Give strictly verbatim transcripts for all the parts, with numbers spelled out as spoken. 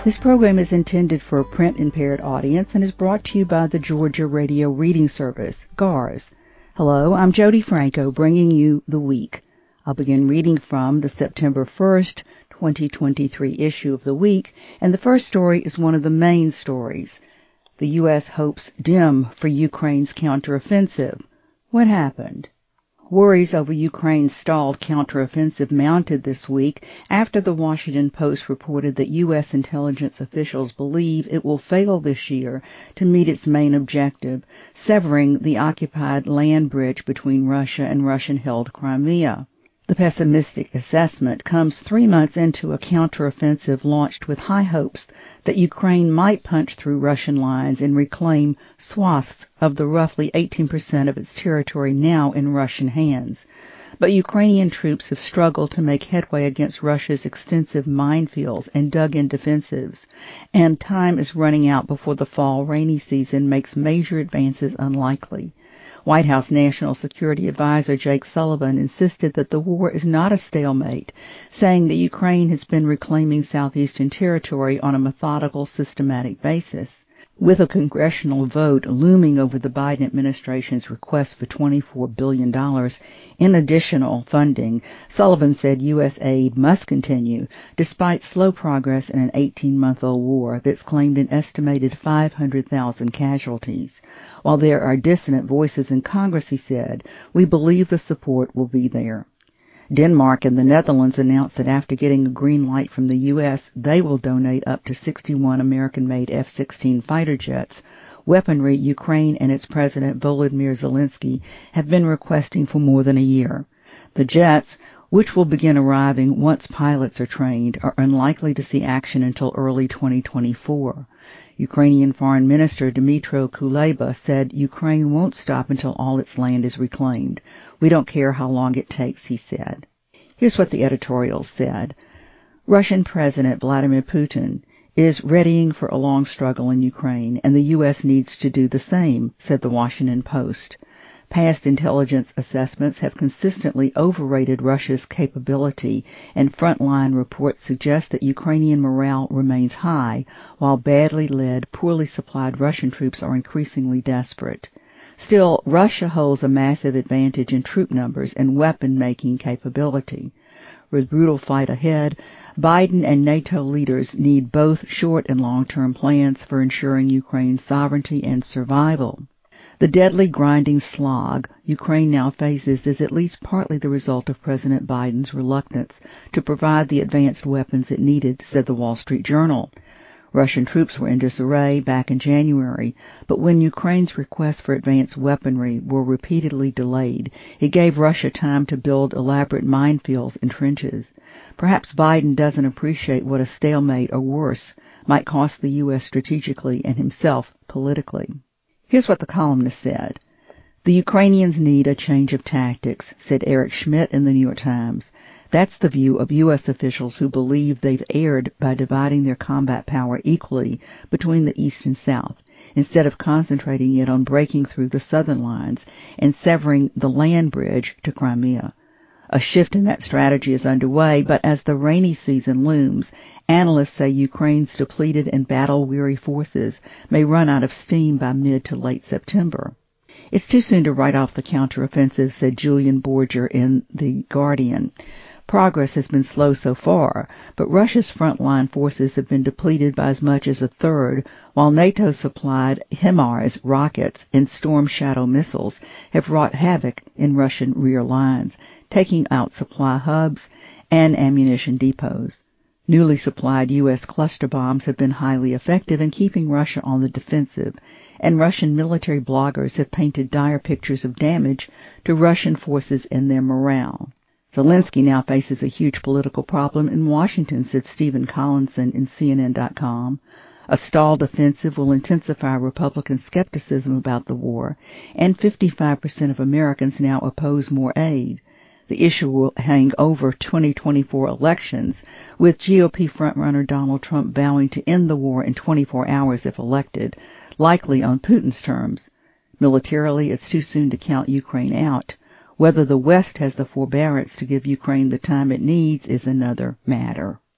This program is intended for a print-impaired audience and is brought to you by the Georgia Radio Reading Service, G A R S. Hello, I'm Jody Franco, bringing you The Week. I'll begin reading from the September first, twenty twenty-three issue of The Week, and the first story is one of the main stories. The U S hopes dim for Ukraine's counteroffensive. What happened? Worries over Ukraine's stalled counteroffensive mounted this week after the Washington Post reported that U S intelligence officials believe it will fail this year to meet its main objective, severing the occupied land bridge between Russia and Russian-held Crimea. The pessimistic assessment comes three months into a counteroffensive launched with high hopes that Ukraine might punch through Russian lines and reclaim swaths of the roughly eighteen percent of its territory now in Russian hands. But Ukrainian troops have struggled to make headway against Russia's extensive minefields and dug-in defensives, and time is running out before the fall rainy season makes major advances unlikely. White House National Security Advisor Jake Sullivan insisted that the war is not a stalemate, saying that Ukraine has been reclaiming southeastern territory on a methodical, systematic basis. With a congressional vote looming over the Biden administration's request for twenty-four billion dollars in additional funding, Sullivan said U S aid must continue, despite slow progress in an eighteen-month-old war that's claimed an estimated five hundred thousand casualties. While there are dissonant voices in Congress, he said, we believe the support will be there. Denmark and the Netherlands announced that after getting a green light from the U S, they will donate up to sixty-one American-made F sixteen fighter jets, weaponry Ukraine and its President Volodymyr Zelensky have been requesting for more than a year. The jets, which will begin arriving once pilots are trained, are unlikely to see action until early twenty twenty-four. Ukrainian Foreign Minister Dmytro Kuleba said Ukraine won't stop until all its land is reclaimed. We don't care how long it takes, he said. Here's what the editorial said. Russian President Vladimir Putin is readying for a long struggle in Ukraine, and the U S needs to do the same, said the Washington Post. Past intelligence assessments have consistently overrated Russia's capability, and frontline reports suggest that Ukrainian morale remains high, while badly led, poorly supplied Russian troops are increasingly desperate. Still, Russia holds a massive advantage in troop numbers and weapon-making capability. With brutal fight ahead, Biden and NATO leaders need both short and long-term plans for ensuring Ukraine's sovereignty and survival. The deadly grinding slog Ukraine now faces is at least partly the result of President Biden's reluctance to provide the advanced weapons it needed, said the Wall Street Journal. Russian troops were in disarray back in January, but when Ukraine's requests for advanced weaponry were repeatedly delayed, it gave Russia time to build elaborate minefields and trenches. Perhaps Biden doesn't appreciate what a stalemate or worse might cost the U S strategically and himself politically. Here's what the columnist said. The Ukrainians need a change of tactics, said Eric Schmidt in the New York Times. That's the view of U S officials who believe they've erred by dividing their combat power equally between the East and South, instead of concentrating it on breaking through the southern lines and severing the land bridge to Crimea. A shift in that strategy is underway, but as the rainy season looms, analysts say Ukraine's depleted and battle-weary forces may run out of steam by mid to late September. It's too soon to write off the counteroffensive, said Julian Borger in The Guardian. Progress has been slow so far, but Russia's frontline forces have been depleted by as much as a third, while NATO-supplied HIMARS rockets and Storm Shadow missiles have wrought havoc in Russian rear lines, taking out supply hubs and ammunition depots. Newly supplied U S cluster bombs have been highly effective in keeping Russia on the defensive, and Russian military bloggers have painted dire pictures of damage to Russian forces and their morale. Zelensky now faces a huge political problem in Washington, said Stephen Collinson in C N N dot com. A stalled offensive will intensify Republican skepticism about the war, and fifty-five percent of Americans now oppose more aid. The issue will hang over twenty twenty-four elections, with G O P frontrunner Donald Trump vowing to end the war in twenty-four hours if elected, likely on Putin's terms. Militarily, it's too soon to count Ukraine out. Whether the West has the forbearance to give Ukraine the time it needs is another matter.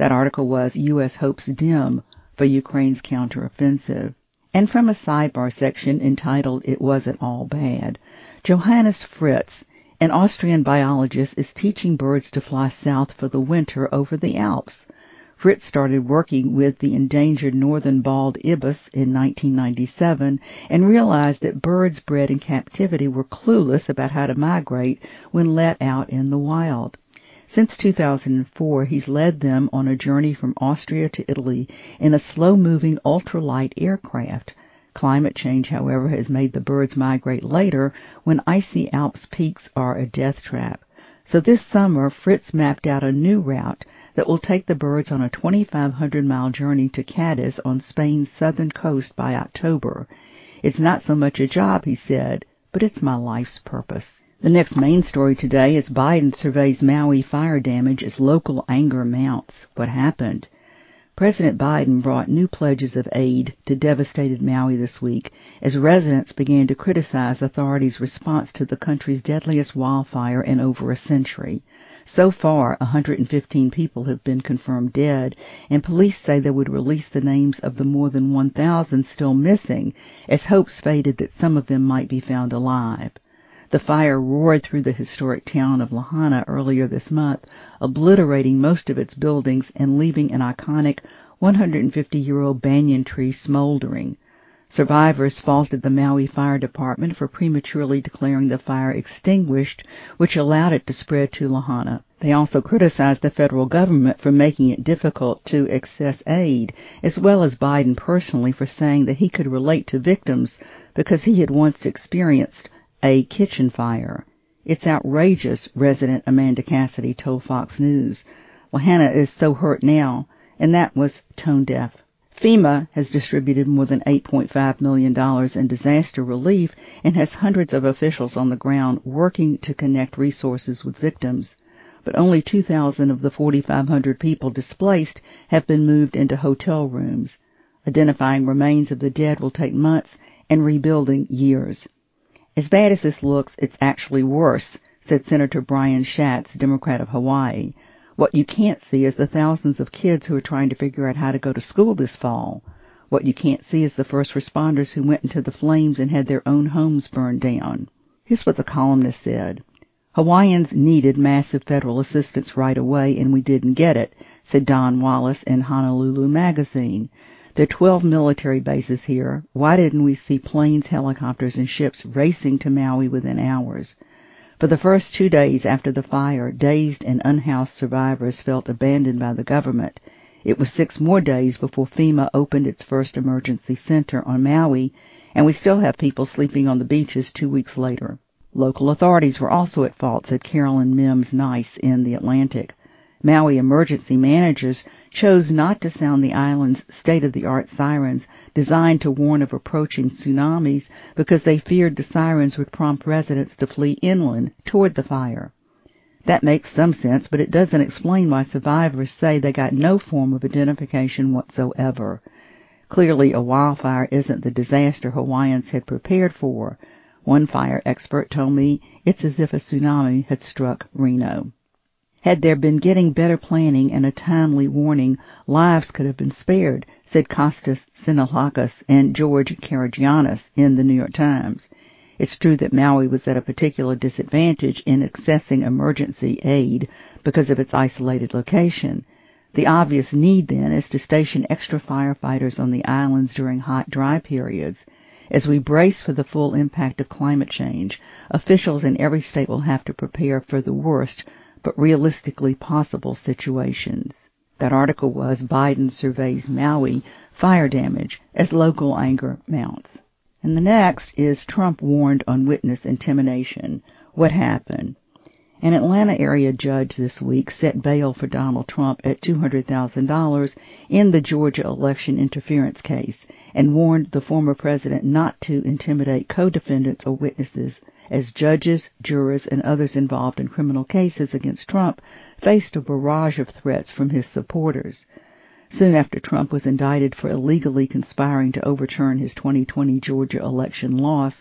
That article was U S Hopes Dim for Ukraine's Counteroffensive. And from a sidebar section entitled It Wasn't All Bad, Johannes Fritz, an Austrian biologist, is teaching birds to fly south for the winter over the Alps. Fritz started working with the endangered northern bald ibis in nineteen ninety-seven and realized that birds bred in captivity were clueless about how to migrate when let out in the wild. Since two thousand four, he's led them on a journey from Austria to Italy in a slow-moving ultralight aircraft. Climate change, however, has made the birds migrate later when icy Alps peaks are a death trap. So this summer, Fritz mapped out a new route that will take the birds on a twenty-five hundred mile journey to Cadiz on Spain's southern coast by October. It's not so much a job, he said, but it's my life's purpose. The next main story today is Biden surveys Maui fire damage as local anger mounts. What happened? President Biden brought new pledges of aid to devastated Maui this week as residents began to criticize authorities' response to the country's deadliest wildfire in over a century. So far, one hundred fifteen people have been confirmed dead, and police say they would release the names of the more than one thousand still missing, as hopes faded that some of them might be found alive. The fire roared through the historic town of Lahaina earlier this month, obliterating most of its buildings and leaving an iconic one hundred fifty-year-old banyan tree smoldering. Survivors faulted the Maui Fire Department for prematurely declaring the fire extinguished, which allowed it to spread to Lahaina. They also criticized the federal government for making it difficult to access aid, as well as Biden personally for saying that he could relate to victims because he had once experienced a kitchen fire. It's outrageous, resident Amanda Cassidy told Fox News. Lahaina is so hurt now, and that was tone deaf. FEMA has distributed more than eight point five million dollars in disaster relief and has hundreds of officials on the ground working to connect resources with victims. But only two thousand of the forty-five hundred people displaced have been moved into hotel rooms. Identifying remains of the dead will take months and rebuilding years. As bad as this looks, it's actually worse, said Senator Brian Schatz, Democrat of Hawaii. What you can't see is the thousands of kids who are trying to figure out how to go to school this fall. What you can't see is the first responders who went into the flames and had their own homes burned down. Here's what the columnist said. Hawaiians needed massive federal assistance right away, and we didn't get it, said Don Wallace in Honolulu Magazine. There are twelve military bases here. Why didn't we see planes, helicopters, and ships racing to Maui within hours? For the first two days after the fire, dazed and unhoused survivors felt abandoned by the government. It was six more days before FEMA opened its first emergency center on Maui, and we still have people sleeping on the beaches two weeks later. Local authorities were also at fault, said Carolyn Mims-Nice in The Atlantic. Maui emergency managers chose not to sound the island's state-of-the-art sirens designed to warn of approaching tsunamis because they feared the sirens would prompt residents to flee inland toward the fire. That makes some sense, but it doesn't explain why survivors say they got no form of identification whatsoever. Clearly, a wildfire isn't the disaster Hawaiians had prepared for. One fire expert told me it's as if a tsunami had struck Reno. Had there been getting better planning and a timely warning, lives could have been spared, said Kostas Sinolakis and George Karagiannis in the New York Times. It's true that Maui was at a particular disadvantage in accessing emergency aid because of its isolated location. The obvious need, then, is to station extra firefighters on the islands during hot, dry periods. As we brace for the full impact of climate change, officials in every state will have to prepare for the worst, but realistically possible situations. That article was Biden surveys Maui fire damage as local anger mounts. And the next is Trump warned on witness intimidation. What happened? An Atlanta area judge this week set bail for Donald Trump at two hundred thousand dollars in the Georgia election interference case and warned the former president not to intimidate co-defendants or witnesses as judges, jurors, and others involved in criminal cases against Trump faced a barrage of threats from his supporters. Soon after Trump was indicted for illegally conspiring to overturn his twenty twenty Georgia election loss,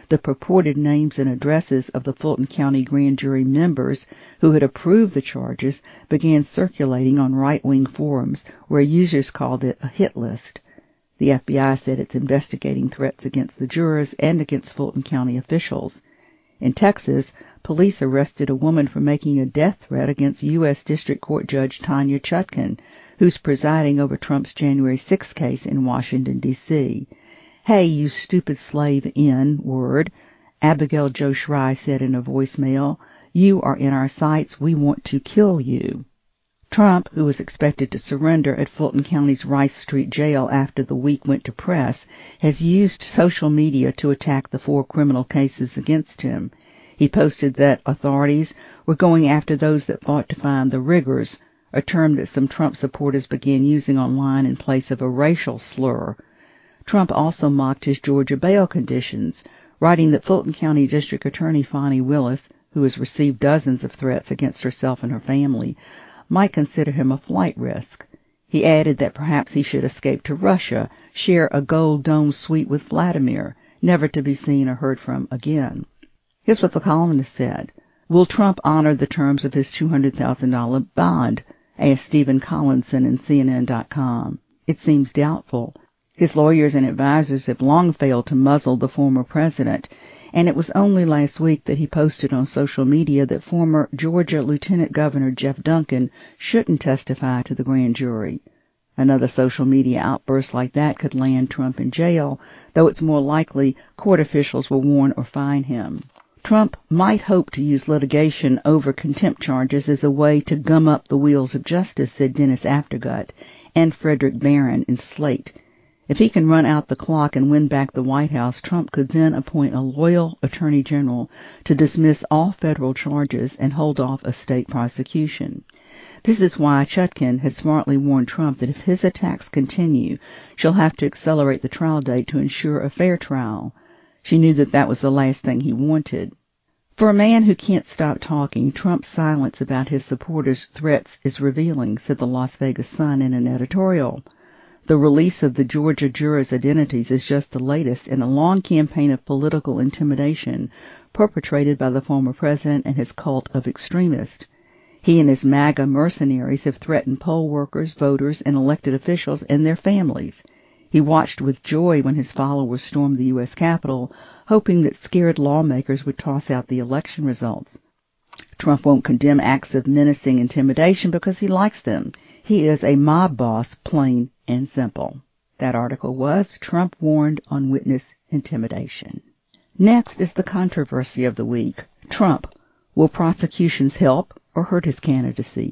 the purported names and addresses of the Fulton County grand jury members who had approved the charges began circulating on right-wing forums where users called it a hit list. The F B I said it's investigating threats against the jurors and against Fulton County officials. In Texas, police arrested a woman for making a death threat against U S District Court Judge Tanya Chutkan, who's presiding over Trump's January sixth case in Washington, D C Hey, you stupid slave N-word, Abigail Jo Schrei said in a voicemail. You are in our sights. We want to kill you. Trump, who was expected to surrender at Fulton County's Rice Street Jail after the week went to press, has used social media to attack the four criminal cases against him. He posted that authorities were going after those that fought to find the riggers, a term that some Trump supporters began using online in place of a racial slur. Trump also mocked his Georgia bail conditions, writing that Fulton County District Attorney Fani Willis, who has received dozens of threats against herself and her family, might consider him a flight risk. He added that perhaps he should escape to Russia, share a gold dome suite with Vladimir, never to be seen or heard from again. Here's what the columnist said. Will Trump honor the terms of his two hundred thousand dollars bond? Asked Stephen Collinson in C N N dot com. It seems doubtful. His lawyers and advisors have long failed to muzzle the former president, and it was only last week that he posted on social media that former Georgia Lieutenant Governor Jeff Duncan shouldn't testify to the grand jury. Another social media outburst like that could land Trump in jail, though it's more likely court officials will warn or fine him. Trump might hope to use litigation over contempt charges as a way to gum up the wheels of justice, said Dennis Aftergut and Frederick Barron in Slate. If he can run out the clock and win back the White House, Trump could then appoint a loyal attorney general to dismiss all federal charges and hold off a state prosecution. This is why Chutkan has smartly warned Trump that if his attacks continue, she'll have to accelerate the trial date to ensure a fair trial. She knew that that was the last thing he wanted. For a man who can't stop talking, Trump's silence about his supporters' threats is revealing, said the Las Vegas Sun in an editorial. The release of the Georgia jurors' identities is just the latest in a long campaign of political intimidation perpetrated by the former president and his cult of extremists. He and his MAGA mercenaries have threatened poll workers, voters, and elected officials and their families. He watched with joy when his followers stormed the U S Capitol, hoping that scared lawmakers would toss out the election results. Trump won't condemn acts of menacing intimidation because he likes them. He is a mob boss, plain and simple. That article was Trump warned on witness intimidation. Next is the controversy of the week. Trump. Will prosecutions help or hurt his candidacy?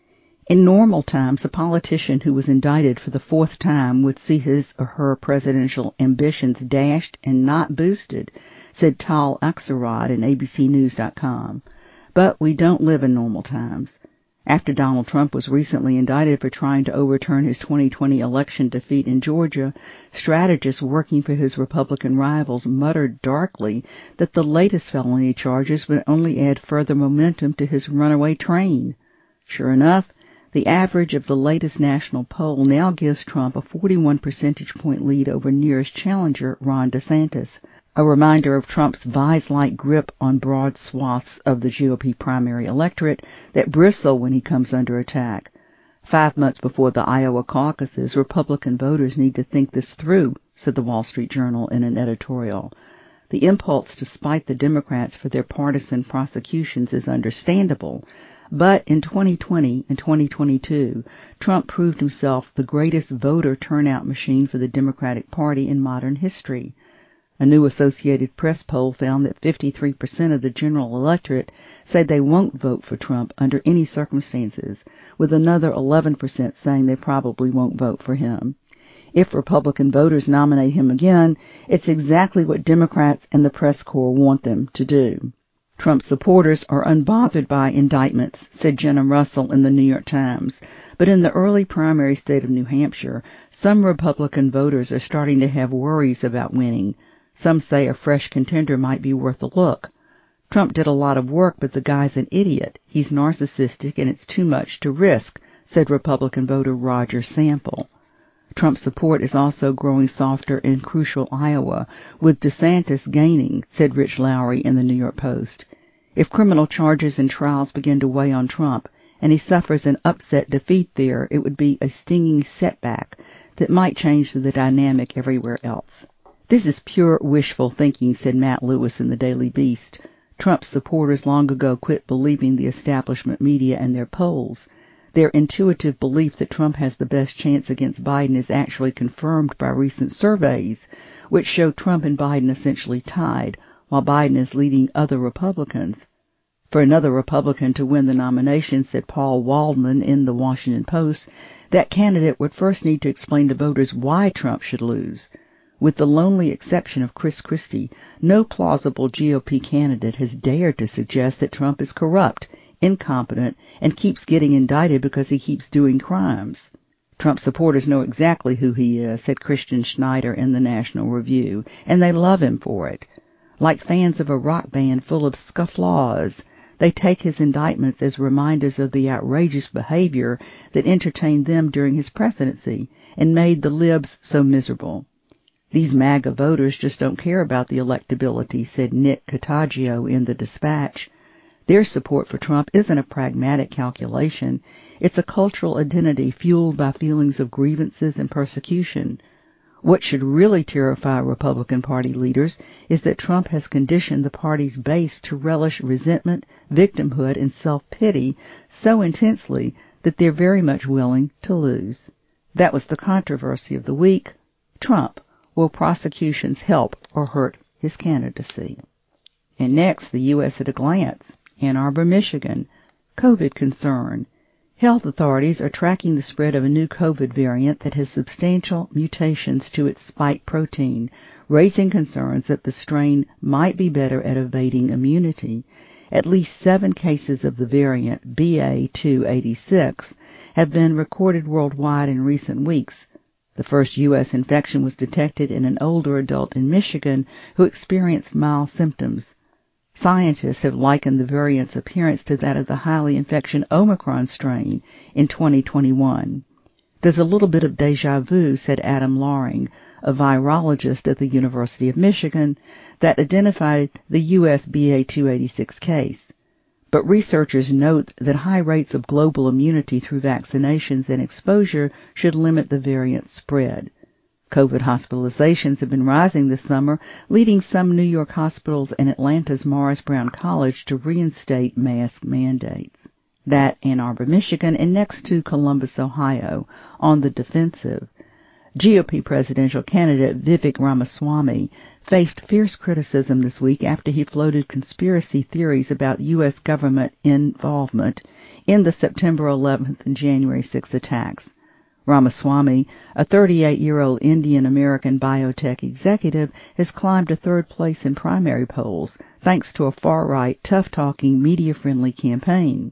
In normal times, a politician who was indicted for the fourth time would see his or her presidential ambitions dashed and not boosted, said Tal Axelrod in A B C News dot com. But we don't live in normal times. After Donald Trump was recently indicted for trying to overturn his twenty twenty election defeat in Georgia, strategists working for his Republican rivals muttered darkly that the latest felony charges would only add further momentum to his runaway train. Sure enough, the average of the latest national poll now gives Trump a forty-one percentage point lead over nearest challenger Ron DeSantis, a reminder of Trump's vise-like grip on broad swaths of the G O P primary electorate that bristle when he comes under attack. Five months before the Iowa caucuses, Republican voters need to think this through, said the Wall Street Journal in an editorial. The impulse to spite the Democrats for their partisan prosecutions is understandable, but in twenty twenty and twenty twenty-two, Trump proved himself the greatest voter turnout machine for the Democratic Party in modern history. A new Associated Press poll found that fifty-three percent of the general electorate say they won't vote for Trump under any circumstances, with another eleven percent saying they probably won't vote for him. If Republican voters nominate him again, it's exactly what Democrats and the press corps want them to do. Trump's supporters are unbothered by indictments, said Jenna Russell in the New York Times. But in the early primary state of New Hampshire, some Republican voters are starting to have worries about winning. Some say a fresh contender might be worth a look. Trump did a lot of work, but the guy's an idiot. He's narcissistic, and it's too much to risk, said Republican voter Roger Sample. Trump's support is also growing softer in crucial Iowa, with DeSantis gaining, said Rich Lowry in the New York Post. If criminal charges and trials begin to weigh on Trump, and he suffers an upset defeat there, it would be a stinging setback that might change the dynamic everywhere else. This is pure wishful thinking, said Matt Lewis in the Daily Beast. Trump's supporters long ago quit believing the establishment media and their polls. Their intuitive belief that Trump has the best chance against Biden is actually confirmed by recent surveys, which show Trump and Biden essentially tied, while Biden is leading other Republicans. For another Republican to win the nomination, said Paul Waldman in the Washington Post, that candidate would first need to explain to voters why Trump should lose. With the lonely exception of Chris Christie, no plausible G O P candidate has dared to suggest that Trump is corrupt, incompetent, and keeps getting indicted because he keeps doing crimes. Trump supporters know exactly who he is, said Christian Schneider in the National Review, and they love him for it. Like fans of a rock band full of scufflaws, they take his indictments as reminders of the outrageous behavior that entertained them during his presidency and made the libs so miserable. These MAGA voters just don't care about the electability, said Nick Cottagio in the Dispatch. Their support for Trump isn't a pragmatic calculation. It's a cultural identity fueled by feelings of grievances and persecution. What should really terrify Republican Party leaders is that Trump has conditioned the party's base to relish resentment, victimhood, and self-pity so intensely that they're very much willing to lose. That was the controversy of the week. Trump. Will prosecutions help or hurt his candidacy? And next, the U S at a glance. Ann Arbor, Michigan. COVID concern. Health authorities are tracking the spread of a new COVID variant that has substantial mutations to its spike protein, raising concerns that the strain might be better at evading immunity. At least seven cases of the variant, B A two eighty-six, have been recorded worldwide in recent weeks. The first U S infection was detected in an older adult in Michigan who experienced mild symptoms. Scientists have likened the variant's appearance to that of the highly infectious Omicron strain in twenty twenty-one. There's a little bit of deja vu, said Adam Loring, a virologist at the University of Michigan, that identified the U S B A two eighty-six case. But researchers note that high rates of global immunity through vaccinations and exposure should limit the variant's spread. COVID hospitalizations have been rising this summer, leading some New York hospitals and Atlanta's Morris Brown College to reinstate mask mandates. That Ann Arbor, Michigan, and next to Columbus, Ohio, on the defensive. G O P presidential candidate Vivek Ramaswamy faced fierce criticism this week after he floated conspiracy theories about U S government involvement in the September eleventh and January sixth attacks. Ramaswamy, a thirty-eight-year-old Indian-American biotech executive, has climbed to third place in primary polls thanks to a far-right, tough-talking, media-friendly campaign.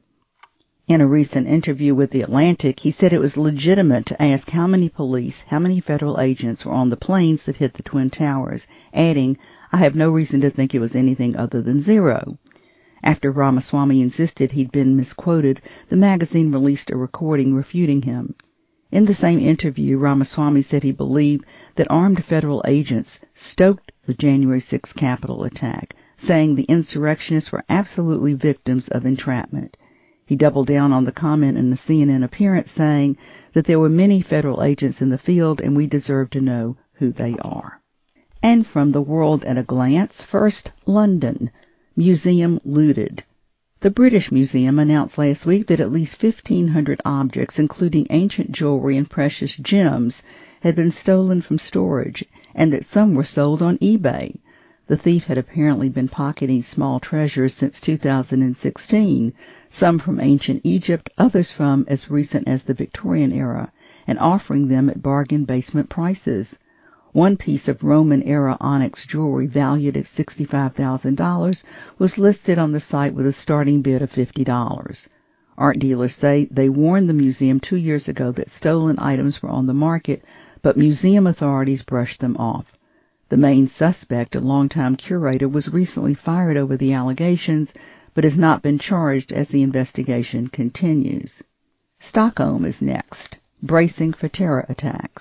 In a recent interview with The Atlantic, he said it was legitimate to ask how many police, how many federal agents were on the planes that hit the Twin Towers, adding, "I have no reason to think it was anything other than zero." After Ramaswamy insisted he'd been misquoted, the magazine released a recording refuting him. In the same interview, Ramaswamy said he believed that armed federal agents stoked the January sixth Capitol attack, saying the insurrectionists were absolutely victims of entrapment. He doubled down on the comment in the C N N appearance, saying that there were many federal agents in the field and we deserve to know who they are. And from the world at a glance, first, London. Museum looted. The British Museum announced last week that at least fifteen hundred objects, including ancient jewelry and precious gems, had been stolen from storage, and that some were sold on eBay. The thief had apparently been pocketing small treasures since two thousand sixteen, some from ancient Egypt, others from as recent as the Victorian era, and offering them at bargain basement prices. One piece of Roman-era onyx jewelry valued at sixty-five thousand dollars was listed on the site with a starting bid of fifty dollars. Art dealers say they warned the museum two years ago that stolen items were on the market, but museum authorities brushed them off. The main suspect, a longtime curator, was recently fired over the allegations, but has not been charged as the investigation continues. Stockholm is next, bracing for terror attacks.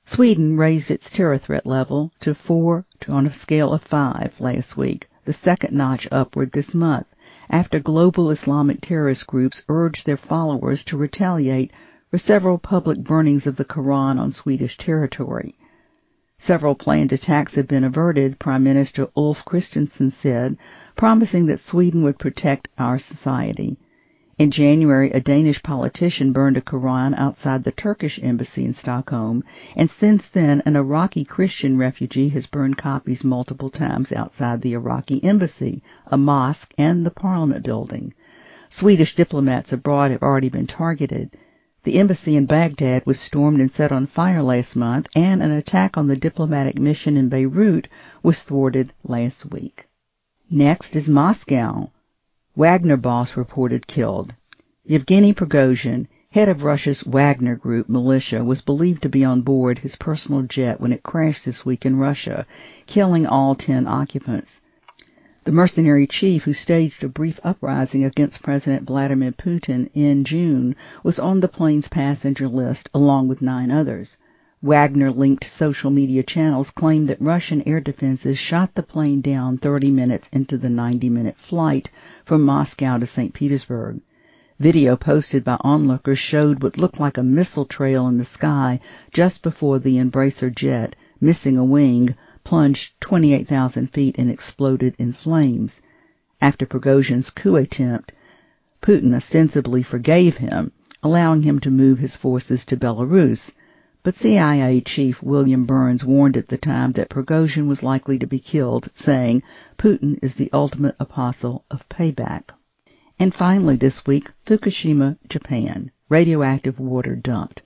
Sweden raised its terror threat level to four on a scale of five last week, the second notch upward this month, after global Islamic terrorist groups urged their followers to retaliate for several public burnings of the Quran on Swedish territory. Several planned attacks have been averted, Prime Minister Ulf Kristersson said, promising that Sweden would protect our society. In January, a Danish politician burned a Quran outside the Turkish embassy in Stockholm, and since then an Iraqi Christian refugee has burned copies multiple times outside the Iraqi embassy, a mosque, and the parliament building. Swedish diplomats abroad have already been targeted. The embassy in Baghdad was stormed and set on fire last month, and an attack on the diplomatic mission in Beirut was thwarted last week. Next is Moscow. Wagner boss reported killed. Yevgeny Prigozhin, head of Russia's Wagner Group militia, was believed to be on board his personal jet when it crashed this week in Russia, killing all ten occupants. The mercenary chief, who staged a brief uprising against President Vladimir Putin in June, was on the plane's passenger list along with nine others. Wagner-linked social media channels claimed that Russian air defenses shot the plane down thirty minutes into the ninety-minute flight from Moscow to Saint Petersburg. Video posted by onlookers showed what looked like a missile trail in the sky just before the Embracer jet, missing a wing, plunged twenty-eight thousand feet and exploded in flames. After Prigozhin's coup attempt, Putin ostensibly forgave him, allowing him to move his forces to Belarus. But C I A Chief William Burns warned at the time that Prigozhin was likely to be killed, saying, "Putin is the ultimate apostle of payback." And finally this week, Fukushima, Japan. Radioactive water dumped.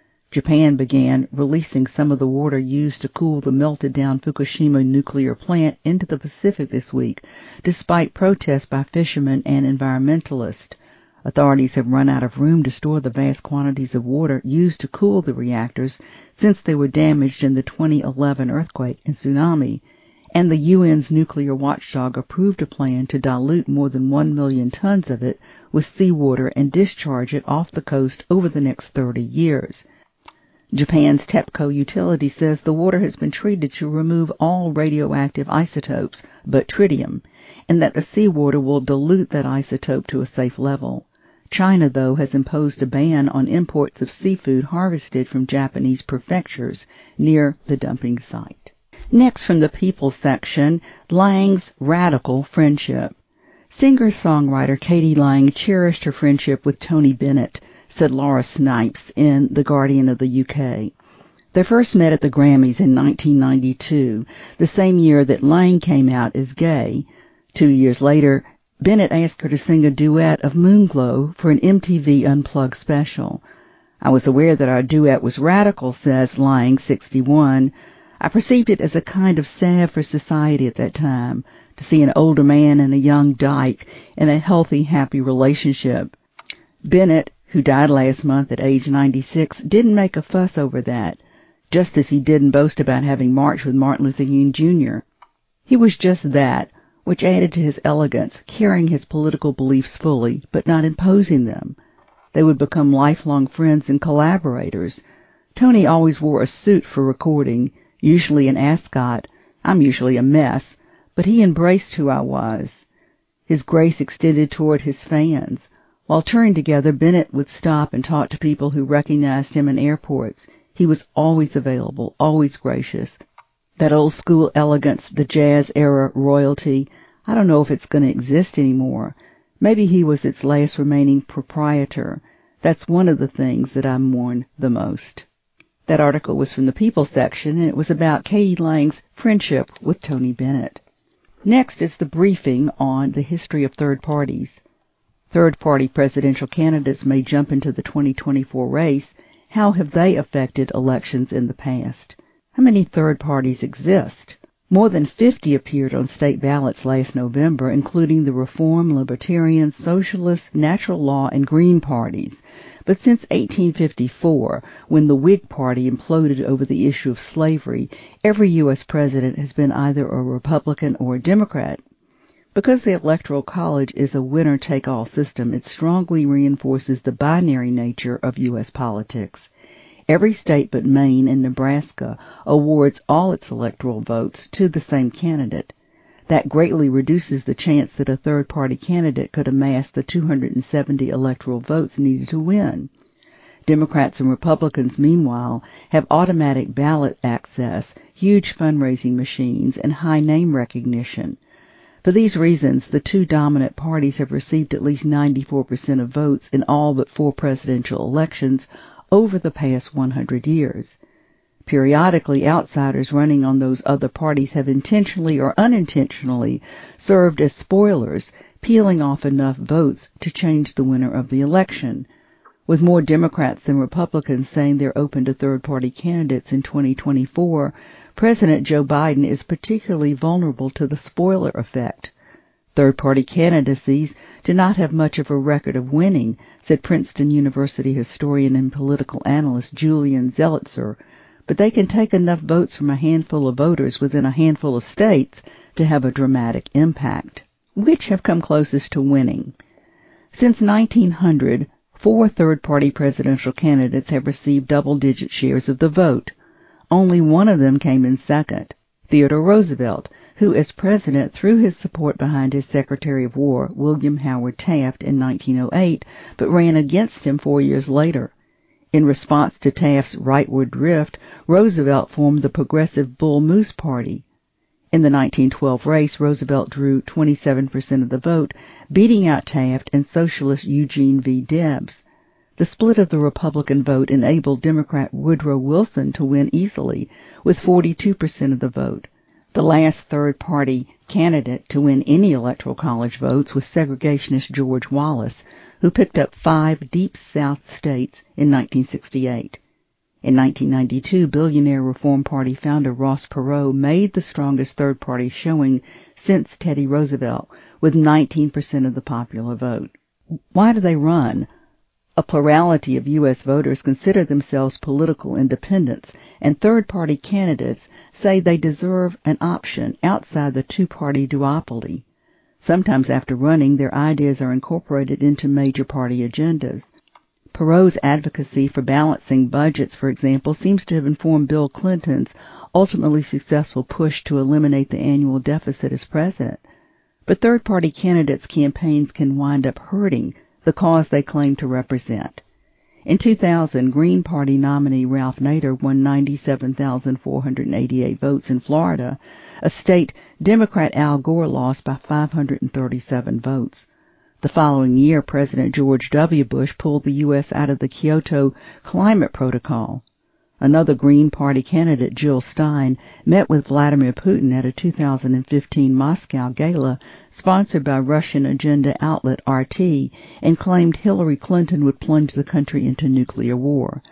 Japan began releasing some of the water used to cool the melted-down Fukushima nuclear plant into the Pacific this week, despite protests by fishermen and environmentalists. Authorities have run out of room to store the vast quantities of water used to cool the reactors since they were damaged in the twenty eleven earthquake and tsunami, and the U N's nuclear watchdog approved a plan to dilute more than one million tons of it with seawater and discharge it off the coast over the next thirty years. Japan's TEPCO utility says the water has been treated to remove all radioactive isotopes but tritium, and that the seawater will dilute that isotope to a safe level. China, though, has imposed a ban on imports of seafood harvested from Japanese prefectures near the dumping site. Next, from the People section, Lang's radical friendship. Singer-songwriter Katie Lang cherished her friendship with Tony Bennett, said Laura Snipes in The Guardian of the U K. They first met at the Grammys in nineteen ninety-two, the same year that Lang came out as gay. Two years later, Bennett asked her to sing a duet of Moonglow for an M T V Unplugged special. "I was aware that our duet was radical," says Lang, sixty-one. "I perceived it as a kind of salve for society at that time, to see an older man and a young dyke in a healthy, happy relationship." Bennett, who died last month at age ninety-six, didn't make a fuss over that, just as he didn't boast about having marched with Martin Luther King Junior He was just that, which added to his elegance, carrying his political beliefs fully, but not imposing them. They would become lifelong friends and collaborators. Tony always wore a suit for recording, usually an ascot. I'm usually a mess, but he embraced who I was. His grace extended toward his fans. While touring together, Bennett would stop and talk to people who recognized him in airports. He was always available, always gracious. That old-school elegance, the jazz-era royalty, I don't know if it's going to exist anymore. Maybe he was its last remaining proprietor. That's one of the things that I mourn the most. That article was from the People section, and it was about Katie Lang's friendship with Tony Bennett. Next is the briefing on the history of third parties. Third-party presidential candidates may jump into the twenty twenty-four race. How have they affected elections in the past? How many third parties exist? More than fifty appeared on state ballots last November, including the Reform, Libertarian, Socialist, Natural Law, and Green parties. But since eighteen fifty-four, when the Whig Party imploded over the issue of slavery, every U S president has been either a Republican or a Democrat. Because the Electoral College is a winner-take-all system, it strongly reinforces the binary nature of U S politics. Every state but Maine and Nebraska awards all its electoral votes to the same candidate. That greatly reduces the chance that a third-party candidate could amass the two hundred seventy electoral votes needed to win. Democrats and Republicans, meanwhile, have automatic ballot access, huge fundraising machines, and high name recognition. For these reasons, the two dominant parties have received at least ninety-four percent of votes in all but four presidential elections over the past one hundred years. Periodically, outsiders running on those other parties have intentionally or unintentionally served as spoilers, peeling off enough votes to change the winner of the election. With more Democrats than Republicans saying they're open to third-party candidates in twenty twenty-four, President Joe Biden is particularly vulnerable to the spoiler effect. Third-party candidacies do not have much of a record of winning, said Princeton University historian and political analyst Julian Zelizer, but they can take enough votes from a handful of voters within a handful of states to have a dramatic impact. Which have come closest to winning? Since nineteen hundred, four third-party presidential candidates have received double-digit shares of the vote. Only one of them came in second, Theodore Roosevelt, who as president threw his support behind his Secretary of War, William Howard Taft, in nineteen oh eight, but ran against him four years later. In response to Taft's rightward drift, Roosevelt formed the Progressive Bull Moose Party. In the nineteen twelve race, Roosevelt drew twenty-seven percent of the vote, beating out Taft and socialist Eugene V. Debs. The split of the Republican vote enabled Democrat Woodrow Wilson to win easily, with forty-two percent of the vote. The last third-party candidate to win any electoral college votes was segregationist George Wallace, who picked up five Deep South states in nineteen sixty-eight. In nineteen ninety-two, billionaire Reform Party founder Ross Perot made the strongest third-party showing since Teddy Roosevelt, with nineteen percent of the popular vote. Why do they run? A plurality of U S voters consider themselves political independents, and third-party candidates say they deserve an option outside the two-party duopoly. Sometimes after running, their ideas are incorporated into major party agendas. Perot's advocacy for balancing budgets, for example, seems to have informed Bill Clinton's ultimately successful push to eliminate the annual deficit as president. But third-party candidates' campaigns can wind up hurting the cause they claim to represent. In two thousand, Green Party nominee Ralph Nader won ninety-seven thousand four hundred eighty-eight votes in Florida, a state Democrat Al Gore lost by five hundred thirty-seven votes. The following year, President George W. Bush pulled the U S out of the Kyoto Climate Protocol. Another Green Party candidate, Jill Stein, met with Vladimir Putin at a two thousand fifteen Moscow gala sponsored by Russian agenda outlet R T and claimed Hillary Clinton would plunge the country into nuclear war.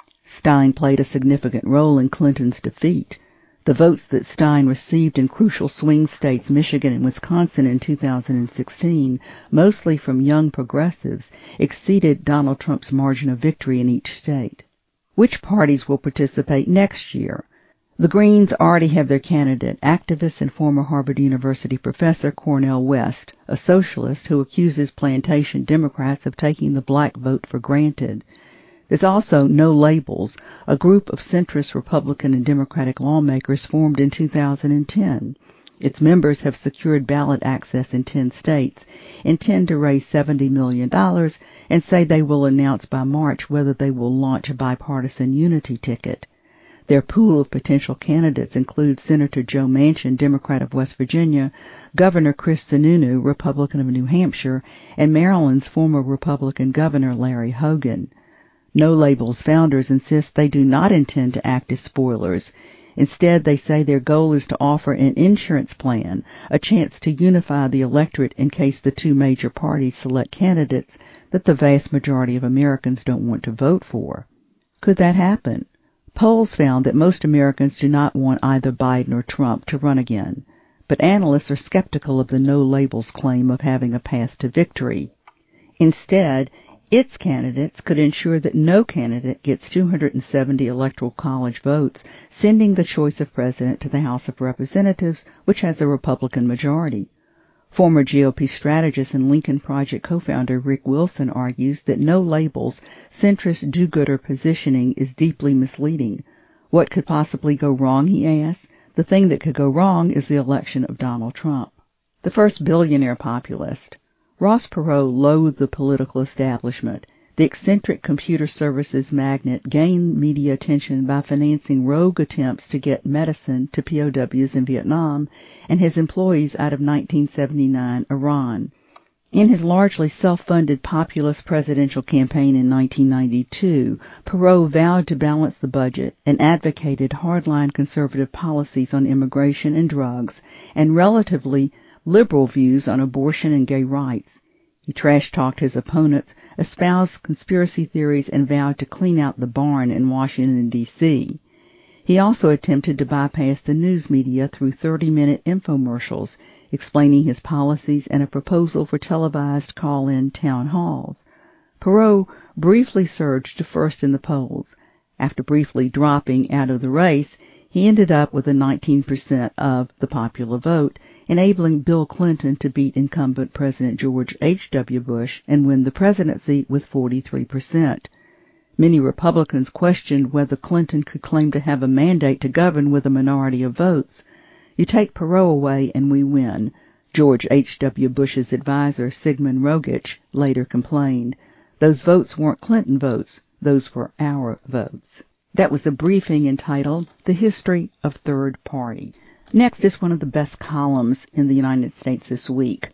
Stein played a significant role in Clinton's defeat. The votes that Stein received in crucial swing states Michigan and Wisconsin in two thousand sixteen, mostly from young progressives, exceeded Donald Trump's margin of victory in each state. Which parties will participate next year? The Greens already have their candidate, activist and former Harvard University professor Cornel West, a socialist who accuses plantation Democrats of taking the black vote for granted. There's also No Labels, a group of centrist Republican and Democratic lawmakers formed in two thousand ten. Its members have secured ballot access in ten states, intend to raise seventy million dollars, and say they will announce by March whether they will launch a bipartisan unity ticket. Their pool of potential candidates includes Senator Joe Manchin, Democrat of West Virginia, Governor Chris Sununu, Republican of New Hampshire, and Maryland's former Republican Governor Larry Hogan. No Labels founders insist they do not intend to act as spoilers. Instead, they say their goal is to offer an insurance plan, a chance to unify the electorate in case the two major parties select candidates that the vast majority of Americans don't want to vote for. Could that happen? Polls found that most Americans do not want either Biden or Trump to run again, but analysts are skeptical of the No Labels claim of having a path to victory. Instead, its candidates could ensure that no candidate gets two hundred seventy electoral college votes, sending the choice of president to the House of Representatives, which has a Republican majority. Former G O P strategist and Lincoln Project co-founder Rick Wilson argues that no labels, centrist do-gooder positioning is deeply misleading. What could possibly go wrong, he asks? The thing that could go wrong is the election of Donald Trump. The first billionaire populist. Ross Perot loathed the political establishment. The eccentric computer services magnate gained media attention by financing rogue attempts to get medicine to P O Ws in Vietnam and his employees out of nineteen seventy-nine Iran. In his largely self-funded populist presidential campaign in nineteen ninety-two, Perot vowed to balance the budget and advocated hardline conservative policies on immigration and drugs and relatively liberal views on abortion and gay rights. He trash-talked his opponents, espoused conspiracy theories, and vowed to clean out the barn in Washington, D C He also attempted to bypass the news media through thirty-minute infomercials, explaining his policies and a proposal for televised call-in town halls. Perot briefly surged to first in the polls. After briefly dropping out of the race, he ended up with a nineteen percent of the popular vote, enabling Bill Clinton to beat incumbent President George H W Bush and win the presidency with forty-three percent. Many Republicans questioned whether Clinton could claim to have a mandate to govern with a minority of votes. You take Perot away and we win, George H W Bush's advisor Sigmund Rogich later complained. Those votes weren't Clinton votes, those were our votes. That was a briefing entitled The History of Third Party. Next is one of the best columns in the United States this week,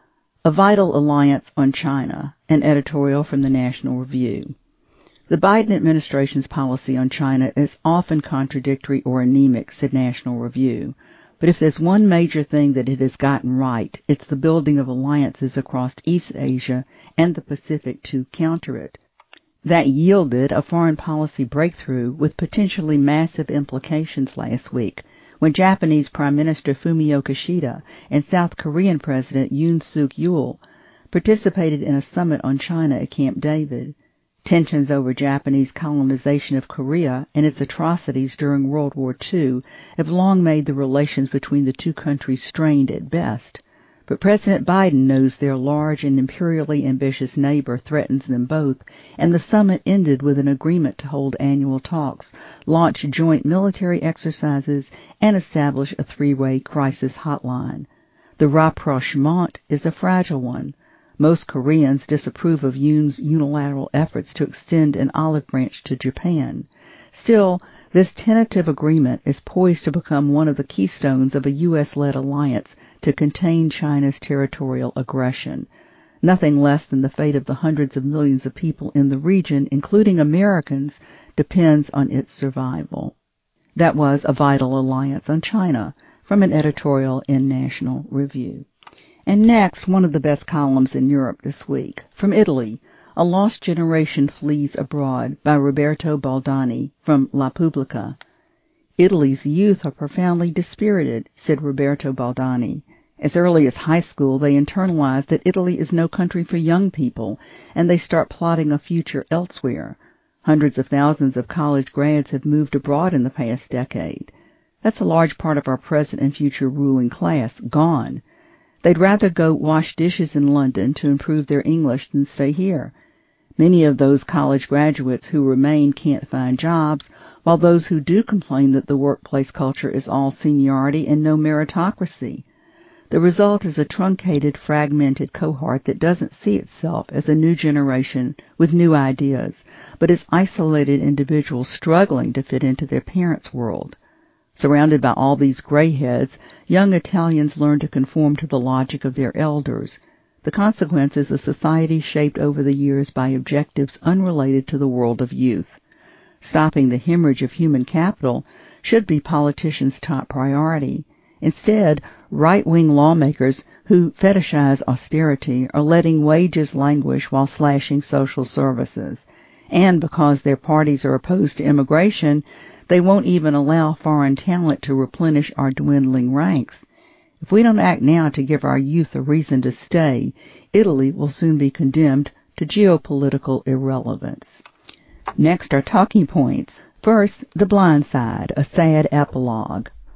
A Vital Alliance on China, an editorial from the National Review. The Biden administration's policy on China is often contradictory or anemic, said National Review. But if there's one major thing that it has gotten right, it's the building of alliances across East Asia and the Pacific to counter it. That yielded a foreign policy breakthrough with potentially massive implications last week, when Japanese Prime Minister Fumio Kishida and South Korean President Yoon Suk-yeol participated in a summit on China at Camp David. Tensions over Japanese colonization of Korea and its atrocities during World War Two have long made the relations between the two countries strained at best. But President Biden knows their large and imperially ambitious neighbor threatens them both, and the summit ended with an agreement to hold annual talks, launch joint military exercises, and establish a three-way crisis hotline. The rapprochement is a fragile one. Most Koreans disapprove of Yoon's unilateral efforts to extend an olive branch to Japan. Still, this tentative agreement is poised to become one of the keystones of a U S-led alliance to contain China's territorial aggression. Nothing less than the fate of the hundreds of millions of people in the region, including Americans, depends on its survival. That was A Vital Alliance on China, from an editorial in National Review. And next, one of the best columns in Europe this week, from Italy, A Lost Generation Flees Abroad by Roberto Baldani from La Pubblica. Italy's youth are profoundly dispirited, said Roberto Baldani. As early as high school, they internalize that Italy is no country for young people, and they start plotting a future elsewhere. Hundreds of thousands of college grads have moved abroad in the past decade. That's a large part of our present and future ruling class, gone. They'd rather go wash dishes in London to improve their English than stay here. Many of those college graduates who remain can't find jobs, while those who do complain that the workplace culture is all seniority and no meritocracy. The result is a truncated, fragmented cohort that doesn't see itself as a new generation with new ideas, but as isolated individuals struggling to fit into their parents' world. Surrounded by all these gray heads, young Italians learn to conform to the logic of their elders. The consequence is a society shaped over the years by objectives unrelated to the world of youth. Stopping the hemorrhage of human capital should be politicians' top priority. Instead, right-wing lawmakers who fetishize austerity are letting wages languish while slashing social services. And because their parties are opposed to immigration, they won't even allow foreign talent to replenish our dwindling ranks. If we don't act now to give our youth a reason to stay, Italy will soon be condemned to geopolitical irrelevance. Next are talking points. First, The Blind Side, a sad epilogue.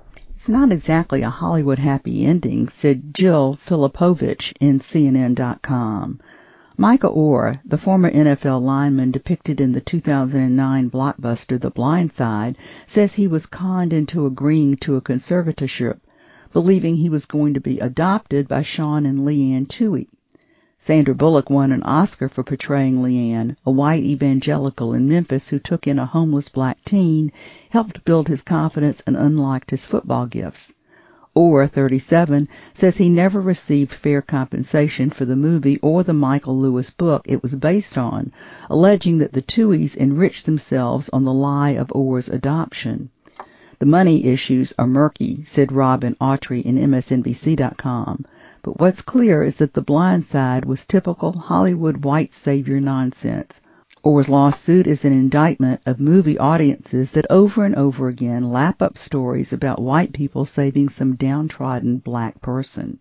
It's not exactly a Hollywood happy ending, said Jill Filipovich in C N N dot com. Micah Oher, the former N F L lineman depicted in the two thousand nine blockbuster The Blind Side, says he was conned into agreeing to a conservatorship, believing he was going to be adopted by Sean and Leanne Toohey. Sandra Bullock won an Oscar for portraying Leanne, a white evangelical in Memphis who took in a homeless black teen, helped build his confidence, and unlocked his football gifts. Oher, thirty-seven, says he never received fair compensation for the movie or the Michael Lewis book it was based on, alleging that the Tooheys enriched themselves on the lie of Oher's adoption. The money issues are murky, said Robin Autry in M S N B C dot com. But what's clear is that The Blind Side was typical Hollywood white savior nonsense. Oher's lawsuit is an indictment of movie audiences that over and over again lap up stories about white people saving some downtrodden black person.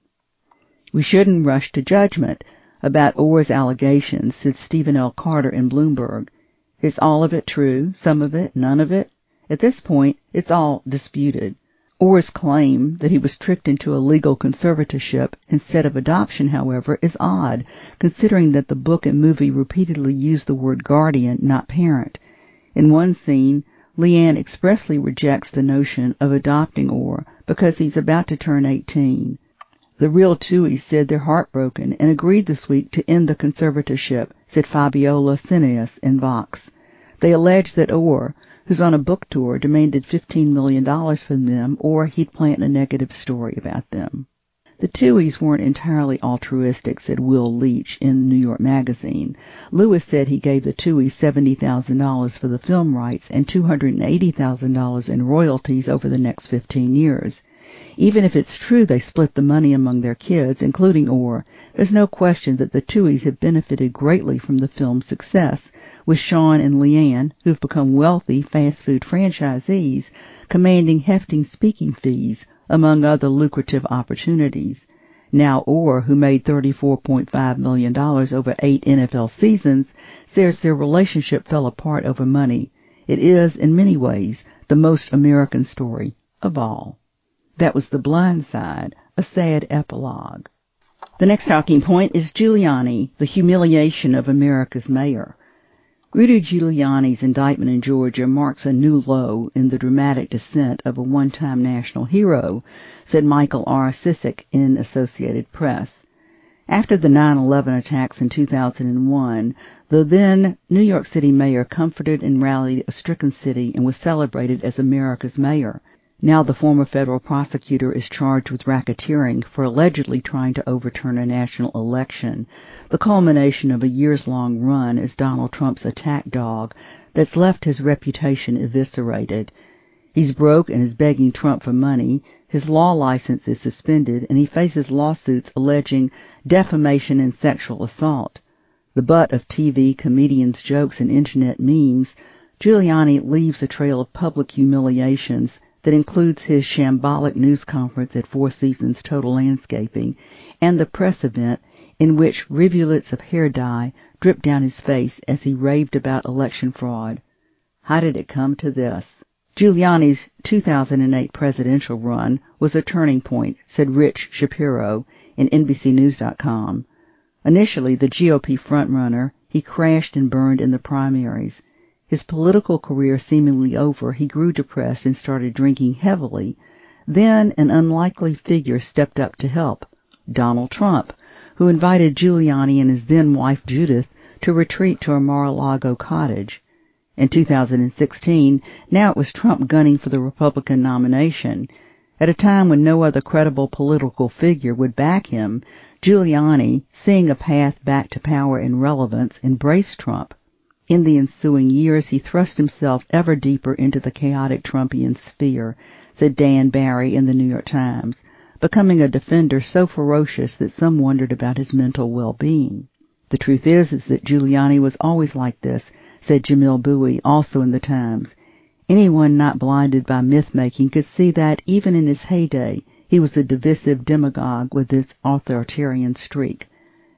We shouldn't rush to judgment about Oher's allegations, said Stephen L. Carter in Bloomberg. Is all of it true, some of it, none of it? At this point, it's all disputed. Oher's claim that he was tricked into a legal conservatorship instead of adoption, however, is odd, considering that the book and movie repeatedly use the word guardian, not parent. In one scene, Leanne expressly rejects the notion of adopting Oher because he's about to turn eighteen. The real Tooheys said they're heartbroken and agreed this week to end the conservatorship, said Fabiola Cineas in Vox. They allege that Oher, who's on a book tour, demanded fifteen million dollars from them, or he'd plant a negative story about them. The Tooheys weren't entirely altruistic, said Will Leach in the New York Magazine. Lewis said he gave the Tooheys seventy thousand dollars for the film rights and two hundred eighty thousand dollars in royalties over the next fifteen years. Even if it's true they split the money among their kids, including Oher, there's no question that the Tooheys have benefited greatly from the film's success, with Sean and Leanne, who've become wealthy fast food franchisees, commanding hefty speaking fees, among other lucrative opportunities. Now Oher, who made thirty-four point five million dollars over eight N F L seasons, says their relationship fell apart over money. It is, in many ways, the most American story of all. That was The Blind Side, a sad epilogue. The next talking point is Giuliani, the humiliation of America's mayor. Rudy Giuliani's indictment in Georgia marks a new low in the dramatic descent of a one-time national hero, said Michael R. Sisak in Associated Press. After the nine eleven attacks in two thousand one, the then New York City mayor comforted and rallied a stricken city and was celebrated as America's mayor. Now the former federal prosecutor is charged with racketeering for allegedly trying to overturn a national election, the culmination of a years-long run as Donald Trump's attack dog that's left his reputation eviscerated. He's broke and is begging Trump for money, his law license is suspended, and he faces lawsuits alleging defamation and sexual assault. The butt of T V, comedians' jokes, and internet memes, Giuliani leaves a trail of public humiliations that includes his shambolic news conference at Four Seasons Total Landscaping and the press event in which rivulets of hair dye dripped down his face as he raved about election fraud. How did it come to this? Giuliani's two thousand eight presidential run was a turning point, said Rich Shapiro in N B C News dot com. Initially the G O P frontrunner, he crashed and burned in the primaries. His political career seemingly over, he grew depressed and started drinking heavily. Then an unlikely figure stepped up to help, Donald Trump, who invited Giuliani and his then-wife Judith to retreat to a Mar-a-Lago cottage. In two thousand sixteen, now it was Trump gunning for the Republican nomination. At a time when no other credible political figure would back him, Giuliani, seeing a path back to power and relevance, embraced Trump. In the ensuing years, he thrust himself ever deeper into the chaotic Trumpian sphere, said Dan Barry in the New York Times, becoming a defender so ferocious that some wondered about his mental well-being. The truth is, is that Giuliani was always like this, said Jamil Bowie, also in the Times. Anyone not blinded by myth-making could see that, even in his heyday, he was a divisive demagogue with his authoritarian streak.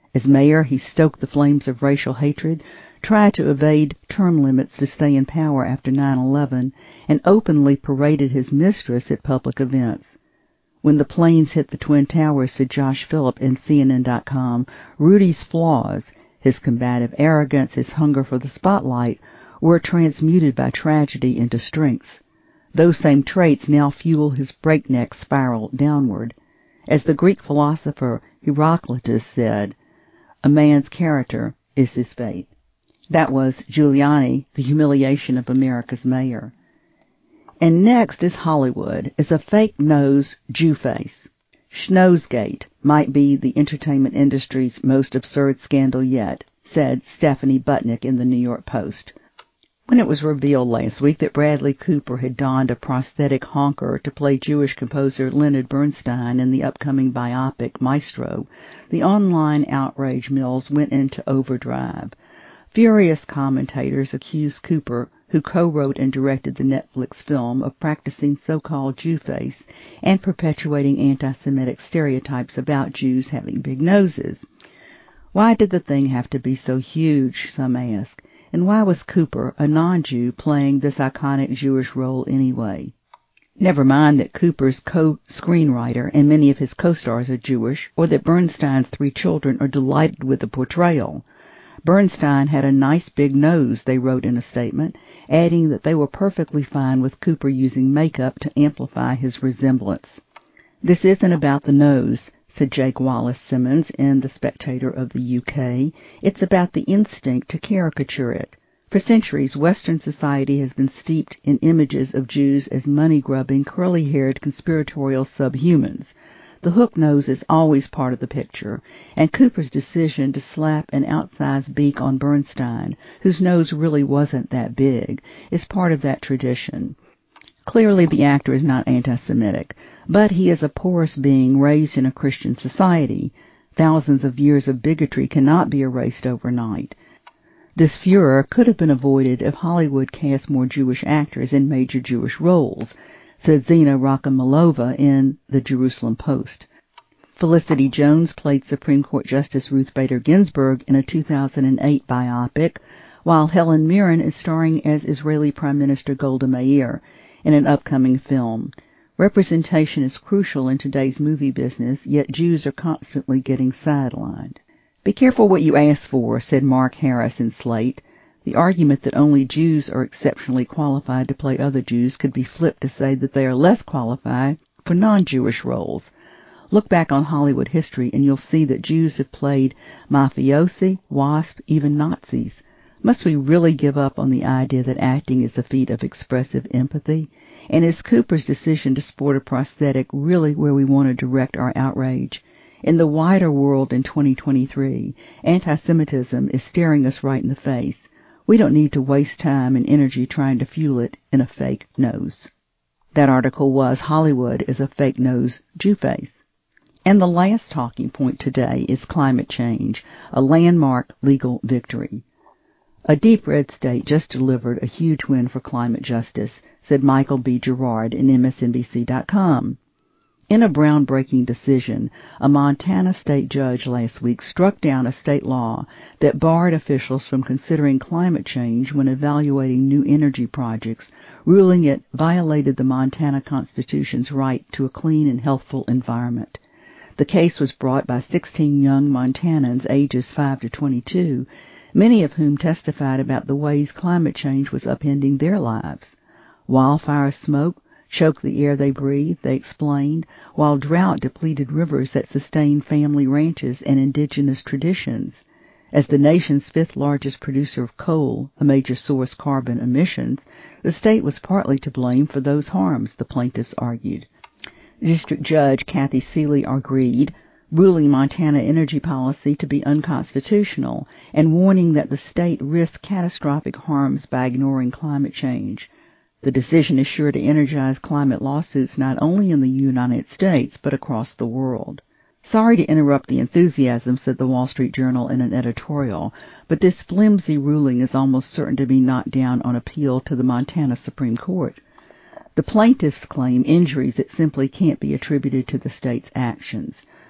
As mayor, he stoked the flames of racial hatred, tried to evade term limits to stay in power after nine eleven, and openly paraded his mistress at public events. When the planes hit the Twin Towers, said Josh Phillip in C N N dot com, Rudy's flaws, his combative arrogance, his hunger for the spotlight, were transmuted by tragedy into strengths. Those same traits now fuel his breakneck spiral downward. As the Greek philosopher Heraclitus said, a man's character is his fate. That was Giuliani, the humiliation of America's mayor. And next is Hollywood, as a fake nose Jew face. Schnoesgate might be the entertainment industry's most absurd scandal yet, said Stephanie Butnick in the New York Post. When it was revealed last week that Bradley Cooper had donned a prosthetic honker to play Jewish composer Leonard Bernstein in the upcoming biopic Maestro, the online outrage mills went into overdrive. Furious commentators accused Cooper, who co-wrote and directed the Netflix film, of practicing so-called Jew-face and perpetuating anti-Semitic stereotypes about Jews having big noses. Why did the thing have to be so huge, some ask, and why was Cooper, a non-Jew, playing this iconic Jewish role anyway? Never mind that Cooper's co-screenwriter and many of his co-stars are Jewish, or that Bernstein's three children are delighted with the portrayal. Bernstein had a nice big nose, they wrote in a statement, adding that they were perfectly fine with Cooper using makeup to amplify his resemblance. This isn't about the nose, said Jake Wallace Simmons in The Spectator of the U K. It's about the instinct to caricature it. For centuries, Western society has been steeped in images of Jews as money-grubbing, curly-haired, conspiratorial subhumans. The hook nose is always part of the picture, and Cooper's decision to slap an outsized beak on Bernstein, whose nose really wasn't that big, is part of that tradition. Clearly the actor is not anti-Semitic, but he is a porous being raised in a Christian society. Thousands of years of bigotry cannot be erased overnight. This furor could have been avoided if Hollywood cast more Jewish actors in major Jewish roles, said Zina Rachmanova in the Jerusalem Post. Felicity Jones played Supreme Court Justice Ruth Bader Ginsburg in a two thousand eight biopic, while Helen Mirren is starring as Israeli Prime Minister Golda Meir in an upcoming film. Representation is crucial in today's movie business, yet Jews are constantly getting sidelined. Be careful what you ask for, said Mark Harris in Slate. The argument that only Jews are exceptionally qualified to play other Jews could be flipped to say that they are less qualified for non-Jewish roles. Look back on Hollywood history and you'll see that Jews have played mafiosi, wasps, even Nazis. Must we really give up on the idea that acting is a feat of expressive empathy? And is Cooper's decision to sport a prosthetic really where we want to direct our outrage? In the wider world in twenty twenty-three, anti-Semitism is staring us right in the face. We don't need to waste time and energy trying to fuel it in a fake nose. That article was Hollywood is a fake nose Jew face. And the last talking point today is climate change, a landmark legal victory. A deep red state just delivered a huge win for climate justice, said Michael B. Gerard in M S N B C dot com. In a groundbreaking decision, a Montana state judge last week struck down a state law that barred officials from considering climate change when evaluating new energy projects, ruling it violated the Montana Constitution's right to a clean and healthful environment. The case was brought by sixteen young Montanans ages five to twenty-two, many of whom testified about the ways climate change was upending their lives. Wildfire smoke choked the air they breathed, they explained, while drought depleted rivers that sustained family ranches and indigenous traditions. As the nation's fifth largest producer of coal, a major source of carbon emissions, the state was partly to blame for those harms, the plaintiffs argued. District Judge Kathy Seeley agreed, ruling Montana energy policy to be unconstitutional and warning that the state risks catastrophic harms by ignoring climate change. The decision is sure to energize climate lawsuits not only in the United States, but across the world. Sorry to interrupt the enthusiasm, said the Wall Street Journal in an editorial, but this flimsy ruling is almost certain to be knocked down on appeal to the Montana Supreme Court. The plaintiffs claim injuries that simply can't be attributed to the state's actions.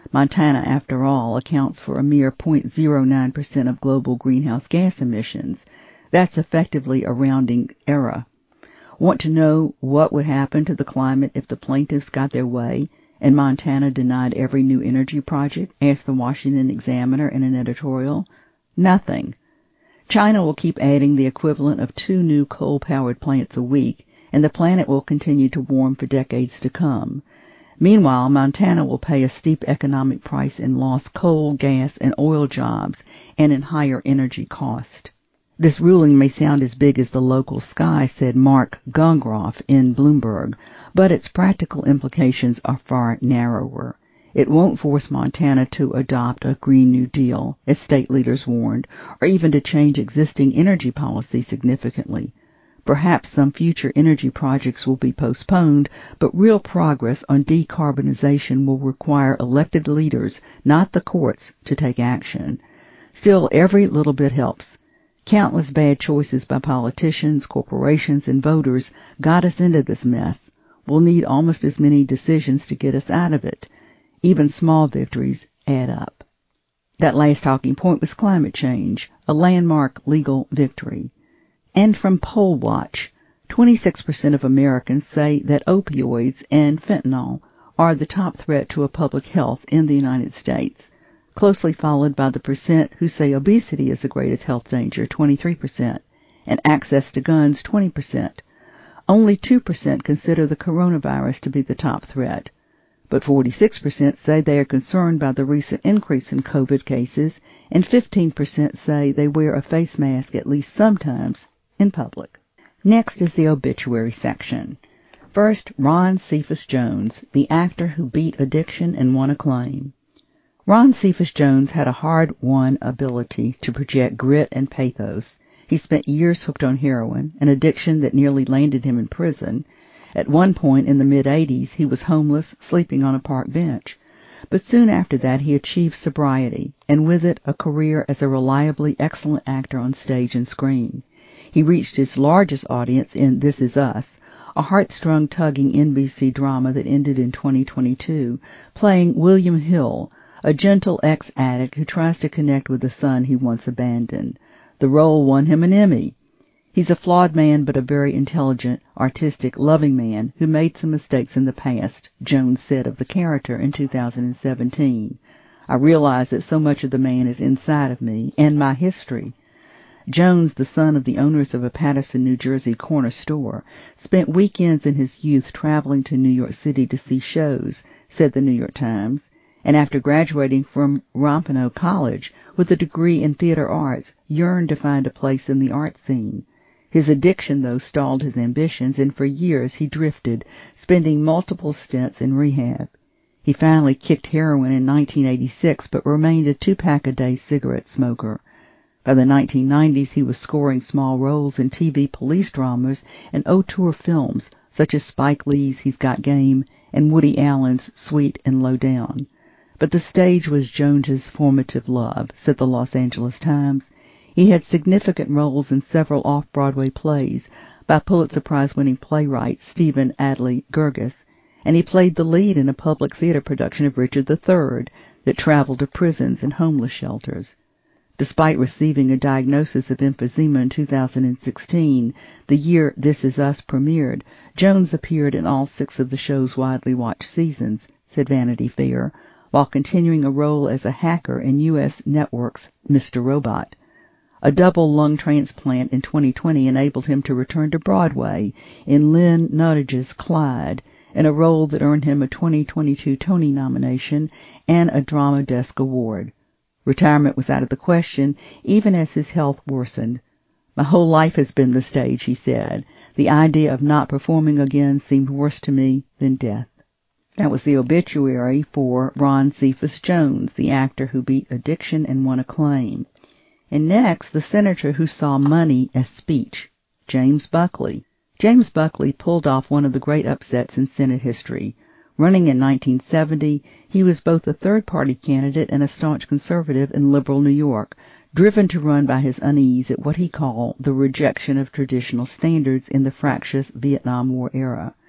Montana, after all, accounts for a mere zero point zero nine percent of global greenhouse gas emissions. That's effectively a rounding error. Want to know what would happen to the climate if the plaintiffs got their way and Montana denied every new energy project? Asked the Washington Examiner in an editorial. Nothing. China will keep adding the equivalent of two new coal-powered plants a week, and the planet will continue to warm for decades to come. Meanwhile, Montana will pay a steep economic price in lost coal, gas, and oil jobs, and in higher energy cost. This ruling may sound as big as the local sky, said Mark Gungroff in Bloomberg, but its practical implications are far narrower. It won't force Montana to adopt a Green New Deal, as state leaders warned, or even to change existing energy policy significantly. Perhaps some future energy projects will be postponed, but real progress on decarbonization will require elected leaders, not the courts, to take action. Still, every little bit helps. Countless bad choices by politicians, corporations, and voters got us into this mess. We'll need almost as many decisions to get us out of it. Even small victories add up. That last talking point was climate change, a landmark legal victory. And from Poll Watch, twenty-six percent of Americans say that opioids and fentanyl are the top threat to public health in the United States, closely followed by the percent who say obesity is the greatest health danger, twenty-three percent, and access to guns, twenty percent. Only two percent consider the coronavirus to be the top threat, but forty-six percent say they are concerned by the recent increase in COVID cases, and fifteen percent say they wear a face mask at least sometimes in public. Next is the obituary section. First, Ron Cephas Jones, the actor who beat addiction and won acclaim. Ron Cephas Jones had a hard-won ability to project grit and pathos. He spent years hooked on heroin, an addiction that nearly landed him in prison. At one point in the mid-eighties, he was homeless, sleeping on a park bench. But soon after that, he achieved sobriety, and with it, a career as a reliably excellent actor on stage and screen. He reached his largest audience in This Is Us, a heartstrung, tugging N B C drama that ended in twenty twenty-two, playing William Hill, a gentle ex-addict who tries to connect with the son he once abandoned. The role won him an Emmy. He's a flawed man, but a very intelligent, artistic, loving man who made some mistakes in the past, Jones said of the character in two thousand seventeen. I realize that so much of the man is inside of me and my history. Jones, the son of the owners of a Paterson, New Jersey corner store, spent weekends in his youth traveling to New York City to see shows, said the New York Times, and after graduating from Rompano College with a degree in theater arts, yearned to find a place in the art scene. His addiction, though, stalled his ambitions, and for years he drifted, spending multiple stints in rehab. He finally kicked heroin in nineteen eighty-six, but remained a two-pack-a-day cigarette smoker. By the nineteen nineties, he was scoring small roles in T V police dramas and auteur films, such as Spike Lee's He's Got Game and Woody Allen's Sweet and Low Down. But the stage was Jones's formative love, said the Los Angeles Times. He had significant roles in several off-Broadway plays by Pulitzer Prize-winning playwright Stephen Adly Guirgis, and he played the lead in a public theater production of Richard the Third that traveled to prisons and homeless shelters. Despite receiving a diagnosis of emphysema in two thousand sixteen, the year This Is Us premiered, Jones appeared in all six of the show's widely watched seasons, said Vanity Fair, while continuing a role as a hacker in U S Network's Mister Robot. A double lung transplant in twenty twenty enabled him to return to Broadway in Lynn Nottage's Clyde, in a role that earned him a twenty twenty-two Tony nomination and a Drama Desk Award. Retirement was out of the question, even as his health worsened. My whole life has been the stage, he said. The idea of not performing again seemed worse to me than death. That was the obituary for Ron Cephas Jones, the actor who beat addiction and won acclaim. And next, the senator who saw money as speech, James Buckley. James Buckley pulled off one of the great upsets in Senate history. Running in nineteen seventy, he was both a third-party candidate and a staunch conservative in liberal New York, driven to run by his unease at what he called the rejection of traditional standards in the fractious Vietnam War era.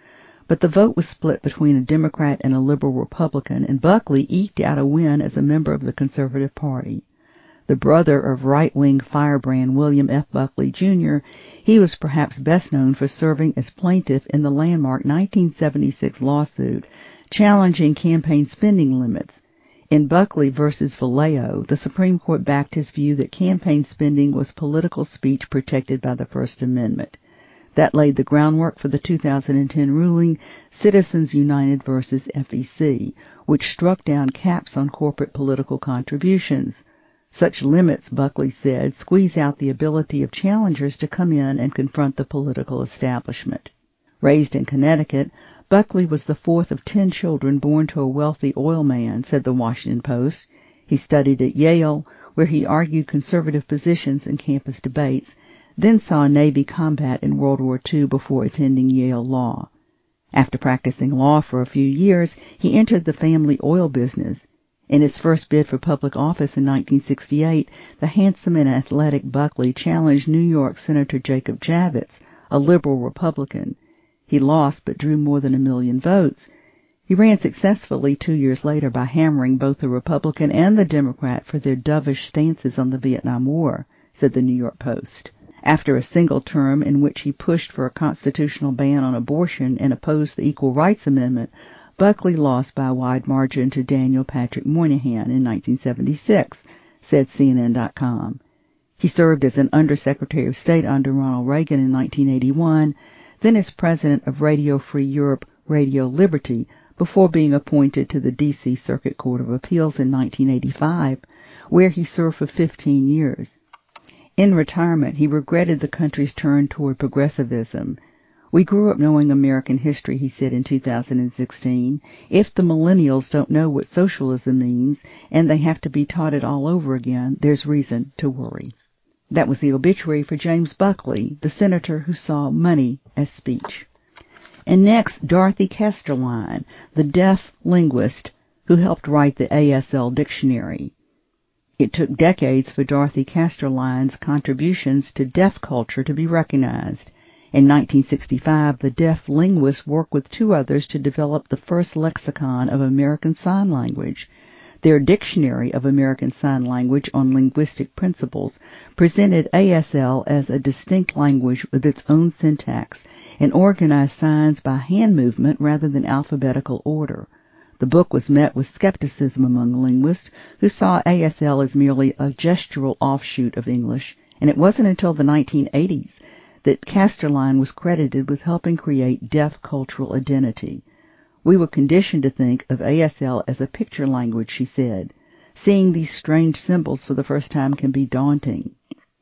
But the vote was split between a Democrat and a liberal Republican, and Buckley eked out a win as a member of the Conservative Party. The brother of right-wing firebrand William F. Buckley, Junior, he was perhaps best known for serving as plaintiff in the landmark nineteen seventy-six lawsuit challenging campaign spending limits. In Buckley versus Vallejo, the Supreme Court backed his view that campaign spending was political speech protected by the First Amendment. That laid the groundwork for the two thousand ten ruling Citizens United versus F E C, which struck down caps on corporate political contributions. Such limits, Buckley said, squeeze out the ability of challengers to come in and confront the political establishment. Raised in Connecticut, Buckley was the fourth of ten children born to a wealthy oil man, said the Washington Post. He studied at Yale, where he argued conservative positions in campus debates, then saw Navy combat in World War Two before attending Yale Law. After practicing law for a few years, he entered the family oil business. In his first bid for public office in nineteen sixty-eight, the handsome and athletic Buckley challenged New York Senator Jacob Javits, a liberal Republican. He lost but drew more than a million votes. He ran successfully two years later by hammering both the Republican and the Democrat for their dovish stances on the Vietnam War, said the New York Post. After a single term in which he pushed for a constitutional ban on abortion and opposed the Equal Rights Amendment, Buckley lost by a wide margin to Daniel Patrick Moynihan in nineteen seventy-six, said C N N dot com. He served as an Undersecretary of State under Ronald Reagan in nineteen eighty-one, then as president of Radio Free Europe, Radio Liberty, before being appointed to the D C Circuit Court of Appeals in nineteen eighty-five, where he served for fifteen years. In retirement, he regretted the country's turn toward progressivism. We grew up knowing American history, he said in two thousand sixteen. If the millennials don't know what socialism means and they have to be taught it all over again, there's reason to worry. That was the obituary for James Buckley, the senator who saw money as speech. And next, Dorothy Kesterline, the deaf linguist who helped write the A S L dictionary. It took decades for Dorothy Kesterline's contributions to deaf culture to be recognized. In nineteen sixty-five, the deaf linguist worked with two others to develop the first lexicon of American Sign Language. Their Dictionary of American Sign Language on Linguistic Principles presented A S L as a distinct language with its own syntax and organized signs by hand movement rather than alphabetical order. The book was met with skepticism among linguists who saw A S L as merely a gestural offshoot of English, and it wasn't until the nineteen eighties that Kesterline was credited with helping create deaf cultural identity. We were conditioned to think of A S L as a picture language, she said. Seeing these strange symbols for the first time can be daunting.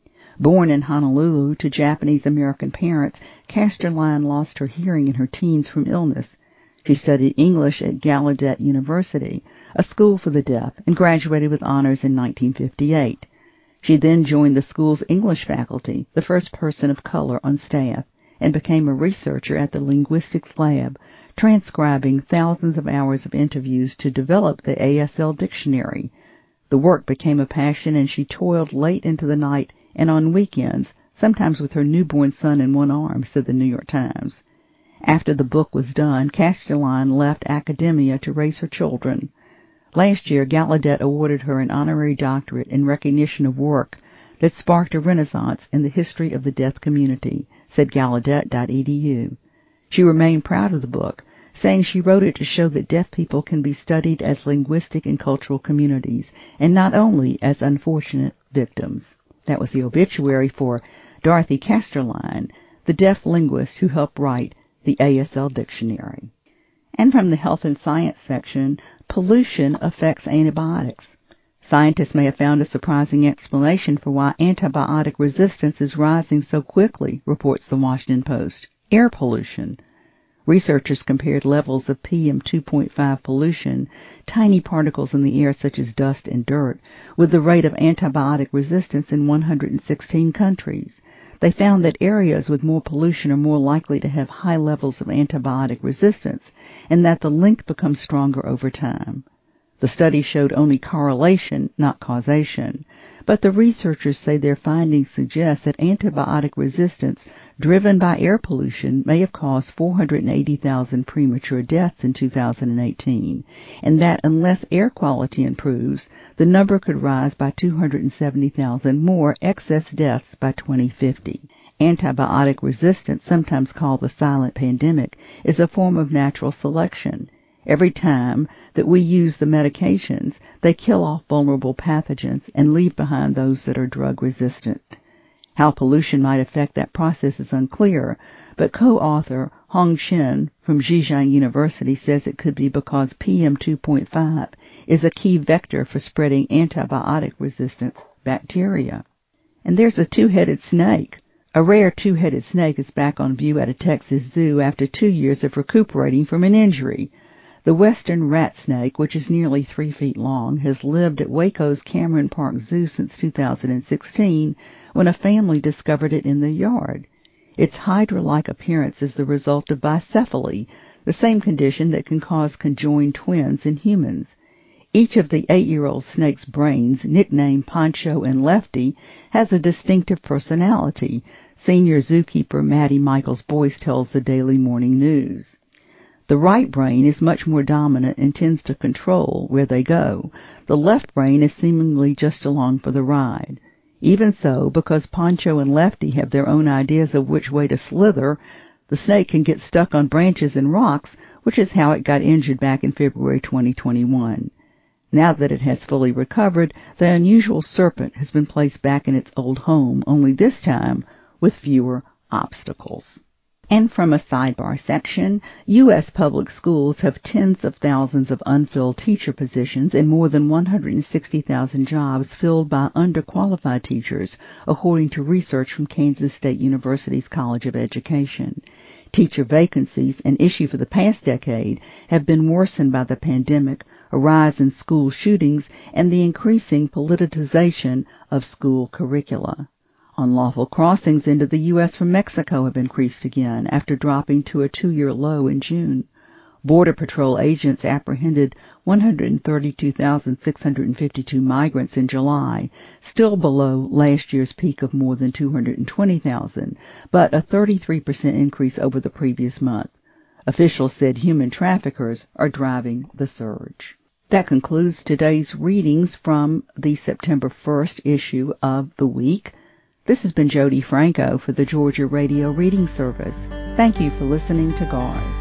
Born in Honolulu to Japanese-American parents, Kesterline lost her hearing in her teens from illness. She studied English at Gallaudet University, a school for the deaf, and graduated with honors in nineteen fifty-eight. She then joined the school's English faculty, the first person of color on staff, and became a researcher at the Linguistics Lab, transcribing thousands of hours of interviews to develop the A S L dictionary. The work became a passion, and she toiled late into the night and on weekends, sometimes with her newborn son in one arm, said the New York Times. After the book was done, Kesterline left academia to raise her children. Last year, Gallaudet awarded her an honorary doctorate in recognition of work that sparked a renaissance in the history of the deaf community, said Gallaudet dot e d u. She remained proud of the book, saying she wrote it to show that deaf people can be studied as linguistic and cultural communities, and not only as unfortunate victims. That was the obituary for Dorothy Kesterline, the deaf linguist who helped write the A S L dictionary. And from the Health and Science section, pollution affects antibiotics. Scientists may have found a surprising explanation for why antibiotic resistance is rising so quickly, reports the Washington Post. Air pollution. Researchers compared levels of P M two point five pollution, tiny particles in the air such as dust and dirt, with the rate of antibiotic resistance in one hundred sixteen countries. They found that areas with more pollution are more likely to have high levels of antibiotic resistance, and that the link becomes stronger over time. The study showed only correlation, not causation. But the researchers say their findings suggest that antibiotic resistance driven by air pollution may have caused four hundred eighty thousand premature deaths in two thousand eighteen, and that unless air quality improves, the number could rise by two hundred seventy thousand more excess deaths by twenty fifty. Antibiotic resistance, sometimes called the silent pandemic, is a form of natural selection. Every time that we use the medications, they kill off vulnerable pathogens and leave behind those that are drug resistant. How pollution might affect that process is unclear, but co-author Hong Chen from Zhejiang University says it could be because P M two point five is a key vector for spreading antibiotic-resistant bacteria. And there's a two-headed snake. A rare two-headed snake is back on view at a Texas zoo after two years of recuperating from an injury. The western rat snake, which is nearly three feet long, has lived at Waco's Cameron Park Zoo since two thousand sixteen, when a family discovered it in their yard. Its hydra-like appearance is the result of bicephaly, the same condition that can cause conjoined twins in humans. Each of the eight-year-old snake's brains, nicknamed Poncho and Lefty, has a distinctive personality. Senior zookeeper Maddie Michaels Boyce tells the Daily Morning News. The right brain is much more dominant and tends to control where they go. The left brain is seemingly just along for the ride. Even so, because Poncho and Lefty have their own ideas of which way to slither, the snake can get stuck on branches and rocks, which is how it got injured back in February twenty twenty-one. Now that it has fully recovered, the unusual serpent has been placed back in its old home, only this time with fewer obstacles. And from a sidebar section, U S public schools have tens of thousands of unfilled teacher positions and more than one hundred sixty thousand jobs filled by underqualified teachers, according to research from Kansas State University's College of Education. Teacher vacancies, an issue for the past decade, have been worsened by the pandemic, a rise in school shootings, and the increasing politicization of school curricula. Unlawful crossings into the U S from Mexico have increased again after dropping to a two-year low in June. Border Patrol agents apprehended one hundred thirty-two thousand six hundred fifty-two migrants in July, still below last year's peak of more than two hundred twenty thousand, but a thirty-three percent increase over the previous month. Officials said human traffickers are driving the surge. That concludes today's readings from the September first issue of The Week. This has been Jody Franco for the Georgia Radio Reading Service. Thank you for listening to G A R S.